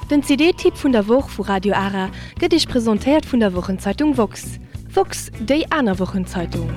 Den CD-Tipp vun der Woch vu Radio Ara gëtt ich präsentiert vun der Wochenzeitung Vox. Vox, déi aner Wochenzeitung.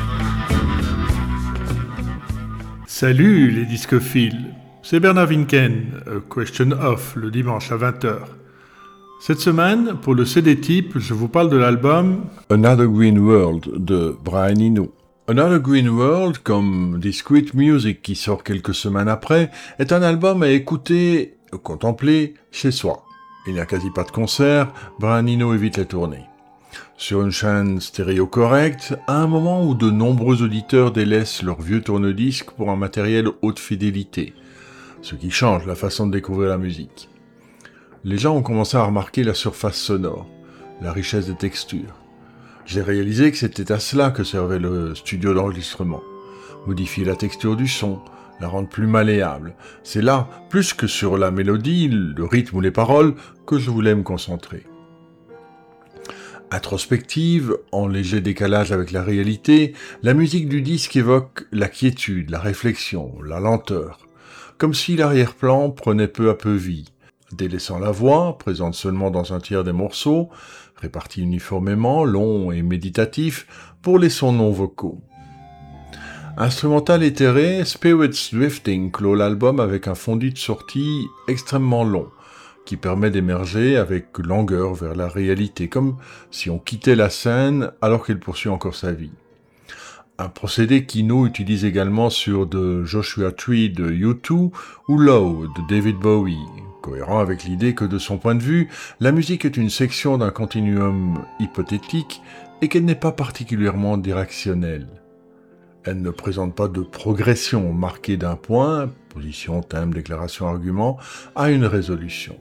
Salut les discophiles, c'est Bernard Winken, Question Off, le dimanche à 20h. Cette semaine, pour le CD-Type, je vous parle de l'album Another Green World de Brian Eno. Another Green World, comme Discreet Music qui sort quelques semaines après, est un album à écouter, contempler chez soi. Il n'y a quasi pas de concert, Brian Eno évite les tournées. Sur une chaîne stéréo correcte, à un moment où de nombreux auditeurs délaissent leur vieux tourne-disque pour un matériel haute fidélité, ce qui change la façon de découvrir la musique. Les gens ont commencé à remarquer la surface sonore, la richesse des textures. J'ai réalisé que c'était à cela que servait le studio d'enregistrement. Modifier la texture du son, la rendre plus malléable. C'est là, plus que sur la mélodie, le rythme ou les paroles, que je voulais me concentrer. Introspective, en léger décalage avec la réalité, la musique du disque évoque la quiétude, la réflexion, la lenteur, comme si l'arrière-plan prenait peu à peu vie, délaissant la voix, présente seulement dans un tiers des morceaux, répartis uniformément, longs et méditatifs, pour les sons non vocaux. Instrumental éthéré, Spirits Drifting clôt l'album avec un fondu de sortie extrêmement long, qui permet d'émerger avec langueur vers la réalité, comme si on quittait la scène alors qu'elle poursuit encore sa vie. Un procédé qu'Eno utilise également sur The Joshua Tree de U2 ou Low de David Bowie, cohérent avec l'idée que de son point de vue, la musique est une section d'un continuum hypothétique et qu'elle n'est pas particulièrement directionnelle. Elle ne présente pas de progression marquée d'un point, position, thème, déclaration, argument, à une résolution.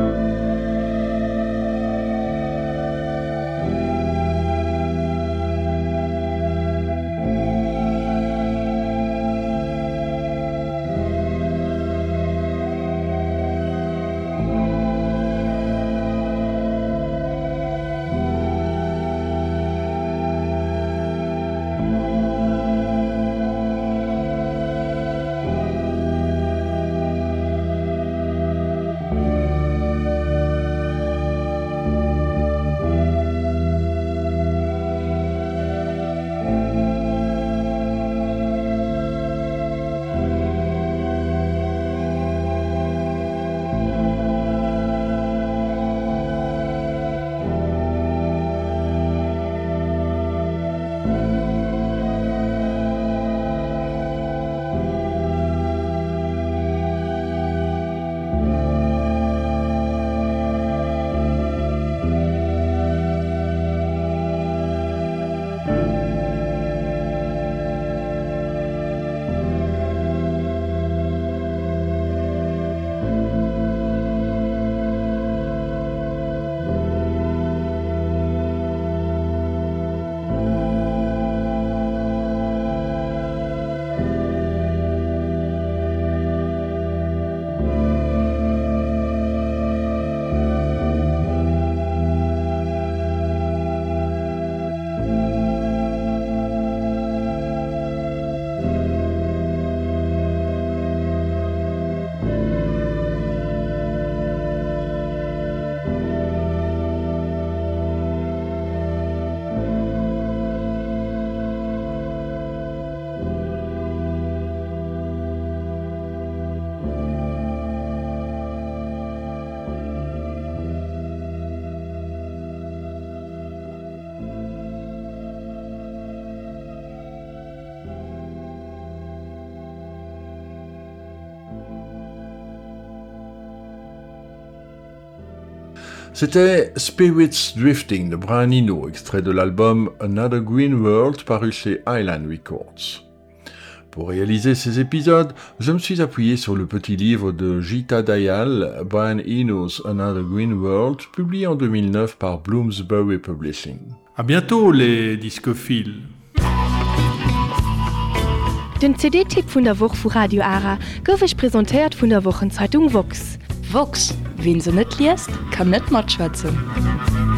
C'était Spirits Drifting de Brian Eno, extrait de l'album Another Green World paru chez Island Records. Pour réaliser ces épisodes, je me suis appuyé sur le petit livre de Gita Dayal, Brian Eno's Another Green World, publié en 2009 par Bloomsbury Publishing. À bientôt les discophiles. Den CD-Tipp vun der Woch vu Radio Ara gouf ich präsentiert vun der Wochenzeitung Vox. Vox, wen se net liest, kann net mat schwätzen.